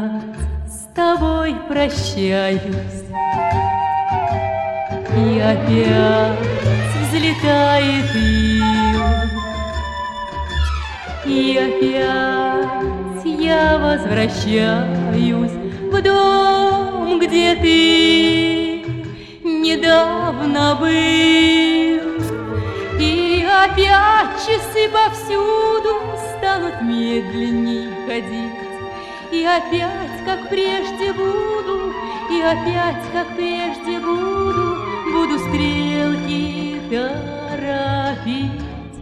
опять с тобой прощаюсь, и опять взлетает ил, и опять я возвращаюсь в дом, где ты недавно был. И опять часы повсюду станут медленней ходить, и опять, как прежде буду, и опять, как прежде буду стрелки торопить.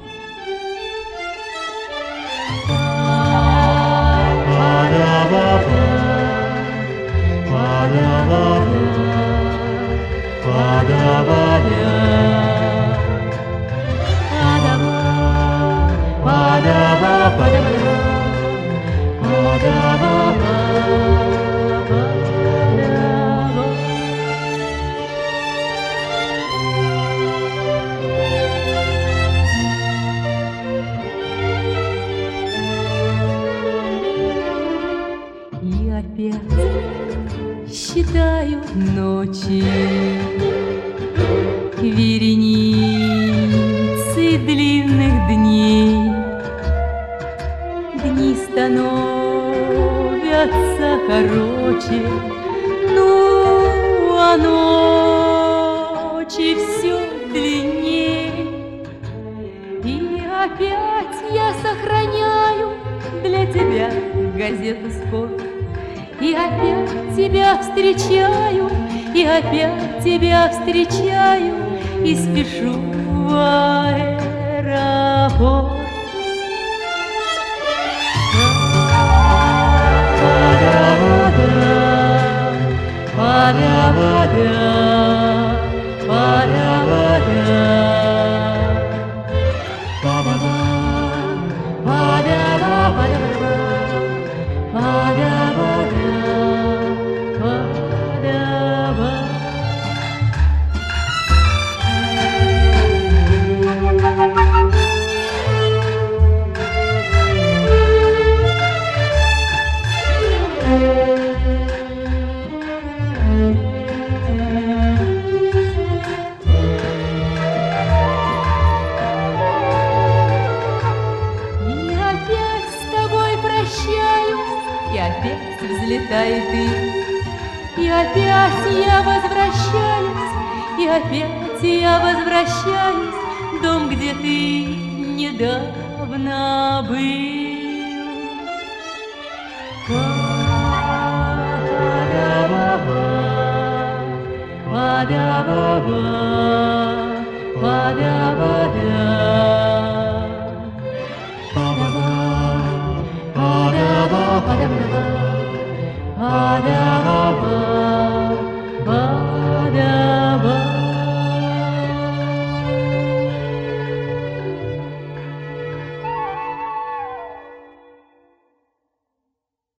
И опять считаю ночи, вереницы длинных дней. Дни становятся короче, ну, а ночи все длинней. И опять я сохраняю для тебя газету «Спорт», и опять тебя встречаю, и опять тебя встречаю, и спешу в аэропорт. И опять взлетает ты, и опять я возвращаюсь, и опять я возвращаюсь в дом, где ты недавно был. Па-да-ба-ба, па-да-ба-ба.